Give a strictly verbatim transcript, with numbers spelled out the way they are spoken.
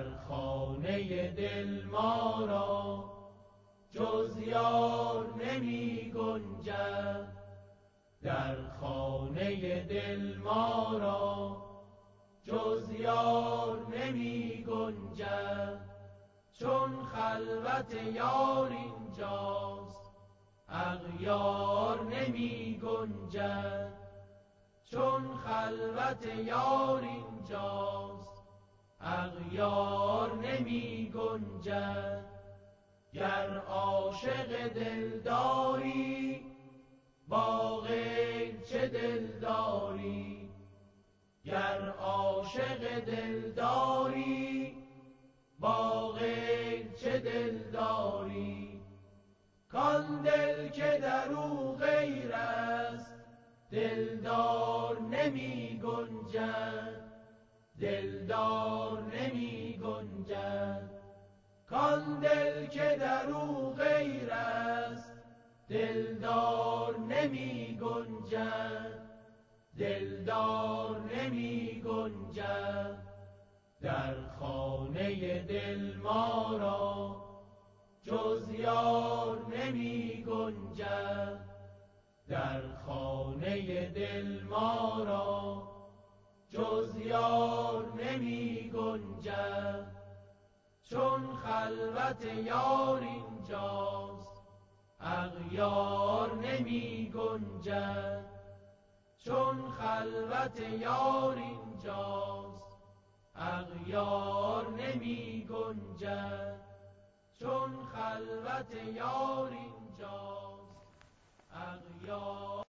در خانه دل ما را جز یار نمی گنجد، در خانه دل ما را جز یار نمی گنجد. چون خلوت یار اینجاست اغیار نمی گنجد، چون خلوت یار اینجاست اغیار نمی گنجد. گر عاشق دلداری با غیر چه دلداری، گر عاشق دلداری با غیر چه دلداری. کان دل که در او غیر است دلدار نمی گنجد، دلدار نمی گنجد. کان دل که در او غیر است دلدار نمی گنجد، دلدار نمی گنجد. در خانه دل ما را جز یار نمی گنجد، در خانه دل ما را جز یار نمی گنجد. چون خلوت یار اینجاست اغیار نمی گنجد، چون خلوت یار اینجاست اغیار نمی گنجد، چون خلوت یار اینجاست اغیار